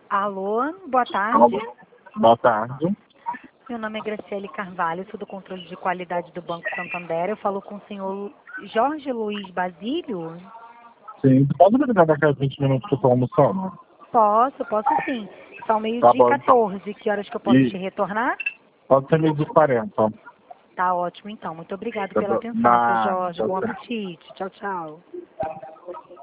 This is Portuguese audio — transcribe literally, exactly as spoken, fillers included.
Alô, boa tarde. Alô, boa tarde. Meu nome é Graciele Carvalho, sou do controle de qualidade do Banco Santander. Eu falo com o senhor Jorge Luiz Basílio? Sim, pode me ligar daqui a vinte minutos que eu estou almoçando? Posso, posso sim. São Tá meio-dia e bom. quatorze. Que horas que eu posso E te retornar? pode ser meio de quarenta. Tá ótimo, então. Muito obrigado Tá pela bom. atenção, seu Nada, Jorge. Bom tá. apetite. Tchau, tchau.